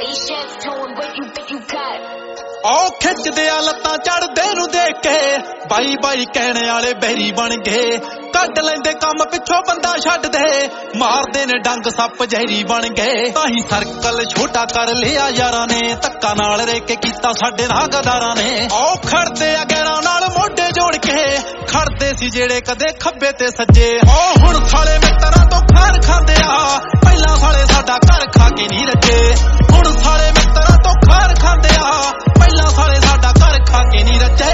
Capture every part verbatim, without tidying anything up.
ਉਹ ਖਿੱਚਦੇ ਆ ਲੱਤਾਂ ਚੜਦੇ ਨੂੰ ਦੇਖ ਕੇ ਬਾਈ ਬਾਈ ਕਹਿਣ ਵਾਲੇ ਬਹਿਰੀ ਬਣ ਗਏ। ਕੱਢ ਲੈਂਦੇ ਕੰਮ ਪਿੱਛੋਂ ਬੰਦਾ ਛੱਡ ਦੇ ਮਾਰਦੇ ਨੇ ਡੰਗ ਸੱਪ ਜ਼ਹਿਰੀ ਬਣ ਗਏ। ਤਾਂ ਹੀ ਸਰਕਲ ਛੋਟਾ ਕਰ ਲਿਆ ਯਾਰਾਂ ਨੇ ਧੱਕਾ ਨਾਲ ਰਹਿ ਕੇ ਕੀਤਾ ਸਾਡੇ ਨਾਲ ਗਦਾਰਾਂ ਨੇ। ਉਹ ਖੜਦੇ ਆ ਗੈਰਾਂ ਨਾਲ ਮੋਢੇ ਜੋੜ ਕੇ ਖੜਦੇ ਸੀ ਜਿਹੜੇ ਕਦੇ ਖੱਬੇ ਤੇ ਸੱਜੇ। ਉਹ ਹੁਣ ਸਾਲੇ ਮਿੱਤਰਾਂ ਤੋਂ ਖਾਰ ਖਾਂਦੇ ਆ ਪਹਿਲਾਂ ਸਾਲੇ ਸਾਡਾ ਘਰ ਖਾ ਕੇ ਨਹੀਂ ਰੱਜੇ। ਹੁਣ ਸਾਲੇ ਮਿੱਤਰਾਂ ਤੋਂ ਖਾਰ ਖਾਂਦੇ ਆ ਪਹਿਲਾਂ ਸਾਲੇ ਸਾਡਾ ਘਰ ਖਾ ਕੇ ਨਹੀਂ ਰੱਜੇ।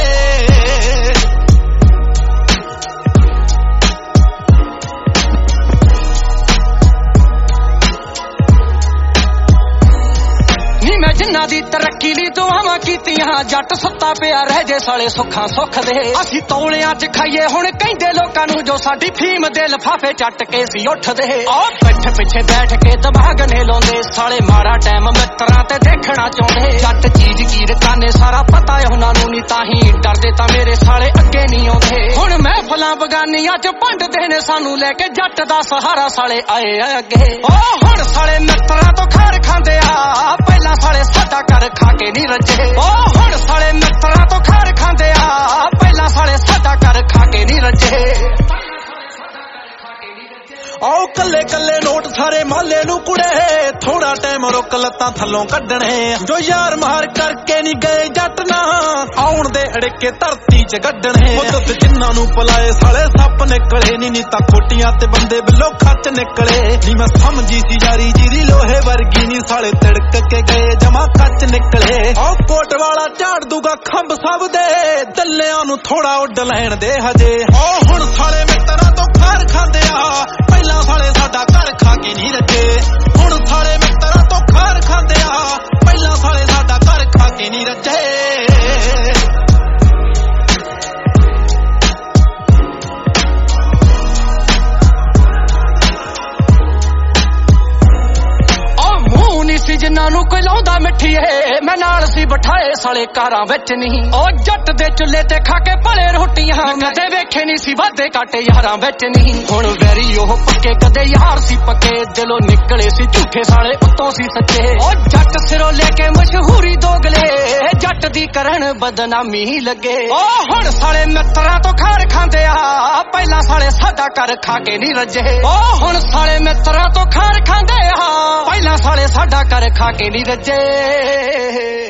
ਮੈਂ ਜਿੰਨਾ ਦੀ ਤਰੱਕੀ ਲਈ ਦੁਆਵਾਂ ਕੀਤੀਆਂ ਜੱਟ ਸੁੱਤਾ ਪਿਆ ਰਹਿ ਜੇ ਸਾਲੇ ਸੁੱਖਾਂ ਸੁੱਖ ਦੇ। ਅਸੀਂ ਤੌਲਿਆਂ ਚ ਖਾਈਏ ਹੁਣ ਕਹਿੰਦੇ ਲੋਕਾਂ ਨੂੰ ਜੋ ਸਾਡੀ ਫੀਮ ਦੇ ਲਿਫਾਫੇ ਚੱਟ ਕੇ ਸੀ ਉੱਠਦੇ। ਆਹ ਪਿੱਠ ਪਿੱਛੇ ਬੈਠ ਕੇ ਦਿਮਾਗ ਨੇ ਲਾਉਂਦੇ ਸਾਲੇ ਮਾੜਾ ਟਾਈਮ ਮਿੱਤਰਾਂ ਤੇ ਦੇਖਣਾ ਚਾਹੁੰਦੇ। ਜੱਟ ਚੀਜ਼ ਕੀ ਰਕਾਨੇ ਸਾਰਾ ਪਤਾ ਏ ਉਹਨਾਂ ਨੂੰ ਨੀ ਤਾਂ ਹੀ ਡਰਦੇ ਤਾਂ ਮੇਰੇ ਸਾਲੇ ਅੱਗੇ ਨਹੀਂ ਆਉਂਦੇ। ਹੁਣ ਮਹਿਫਲਾਂ ਬਗਾਨੀਆਂ ਚ ਭੰਡਦੇ ਨੇ ਸਾਨੂੰ ਲੈ ਕੇ ਜੱਟ ਦਾ ਸਹਾਰਾ ਸਾਲੇ ਆਏ ਆ ਅੱਗੇ। ਉਹ ਹੁਣ ਸਾਲੇ ਮਿੱਤਰਾਂ ਤੋਂ ਖਾਰ ਖਾਂਦੇ ਆ ਪਹਿਲਾਂ ਸਾਲੇ ਸਾਡਾ ਘਰ ਖਾ ਕੇ ਨਹੀਂ ਰੱਜੇ। ਉਹ ਹੁਣ ਸਾਲੇ ਮਿੱਤਰਾਂ ਤੋਂ ਖਾਰ ਖਾਂਦੇ ਆ ਪਹਿਲਾਂ ਸਾਲੇ ਸਾਡਾ ਘਰ ਖਾ ਕੇ ਨਹੀਂ ਰੱਜੇ। ਆਓ ਕੱਲੇ ਕੱਲੇ ਨੋਟ ਸਾਰੇ ਮਾਲੇ ਨੂੰ ਕੁੜੇ ਥੋੜਾ ਟਾਈਮ ਰੁਕ ਲੱਤਾਂ ਥੱਲੋਂ ਕੱਢਣੇ। ਜੋ ਯਾਰ ਮਾਰ ਕਰਕੇ ਨਹੀਂ ਗਏ ਜੱਟ ਨਾ ਆਉਣ ਦੇ ਅੜਕੇ ਧਰਤੀ ਚ ਗੱਡਣੇ। ਮੁੱਦਤ ਜਿੰਨਾਂ ਨੂੰ ਪਲਾਏ ਸਾਲੇ ਸੱਪ ਨਿਕਲੇ ਨੀ ਨੀ ਤਾਂ ਕੋਟੀਆਂ ਤੇ ਬੰਦੇ ਬਿੱਲੋ ਖੱਚ ਨਿਕਲੇ। ਨੀ ਮੈਂ ਸਮਝੀ ਸੀ ਯਾਰੀ ਜੀਰੀ ਲੋਹੇ ਵਰਗੀ ਨੀ ਸਾਲੇ ਤਿੜਕ ਕੇ ਗਏ ਜਮਾ ਕੱਚ ਨਿਕਲੇ। ਆਓ ਕੋਟ ਵਾਲਾ ਝਾੜ ਦੂਗਾ ਖੰਭ ਸਭ ਦੇ ਦੱਲਿਆਂ ਨੂੰ ਥੋੜਾ ਉੱਡ ਲੈਣ ਦੇ ਹਜੇ। ਉਹ ਹੁਣ ਸਾਲੇ ਮਿੱਤਰਾਂ ਤੋਂ ਖਾਰ ਖਾਂਦੇ ਆ ਪਹਿਲਾਂ ਸਾਲੇ ਸਾਡਾ ਘਰ ਖਾ ਕੇ ਨਹੀਂ ਰੱਜੇ। ਹੁਣ ਸਾਲੇ ਮਿੱਤਰਾਂ ਤੋਂ ਖਾਰ ਖਾਂਦੇ ਆ ਪਹਿਲਾਂ ਸਾਲੇ ਸਾਡਾ ਘਰ ਖਾ ਕੇ ਨਹੀਂ ਰੱਜੇ। ਜਿੰਨਾਂ ਨੂੰ ਕੋਈ ਲਾਉਂਦਾ ਮਿੱਠੀਏ ਮੈਂ ਨਾਲ ਸੀ ਬਿਠਾਏ ਸਾਲੇ ਕਾਰਾਂ ਵਿੱਚ ਨਹੀਂ। ਉਹ ਜੱਟ ਦੇ ਚੁੱਲ੍ਹੇ ਤੇ ਖਾ ਕੇ ਭਲੇ ਰੋਟੀਆਂ ਕਦੇ ਵੇਖੇ ਨਹੀਂ ਸੀ ਵਾਧੇ ਕਾਟੇ ਯਾਰਾਂ ਵਿੱਚ ਨਹੀਂ। ਹੁਣ ਵੈਰੀ ਉਹ ਪੱਕੇ ਕਦੇ ਯਾਰ ਸੀ ਪੱਕੇ ਦਿਲੋਂ ਨਿਕਲੇ ਸੀ ਝੂਠੇ ਸਾਲੇ ਉੱਤੋਂ ਸੀ ਸੱਚੇ। ਉਹ ਜੱਟ ਸਿਰੋਂ ਲੈ ਕੇ ਮਸ਼ਹੂਰੀ ਦੋਗਲੇ ਜੱਟ ਦੀ ਕਰਨ ਬਦਨਾਮੀ ਲੱਗੇ। ਉਹ ਹੁਣ ਸਾਲੇ ਮਿੱਤਰਾਂ ਤੋਂ ਖਾਰ ਖਾਂਦੇ ਆ ਪਹਿਲਾਂ ਸਾਲੇ ਸਾਡਾ ਘਰ ਖਾ ਕੇ ਨਹੀਂ ਰੱਜੇ। ਉਹ ਹੁਣ ਸਾਲੇ ਮਿੱਤਰਾਂ ਤੋਂ ਖਾਰ ਖਾਂਦੇ ਆ ਪਹਿਲਾਂ ਸਾਲੇ ਸਾਡਾ ਘਰ ਖਾ ਕੇ ਨਹੀਂ ਰੱਜੇ।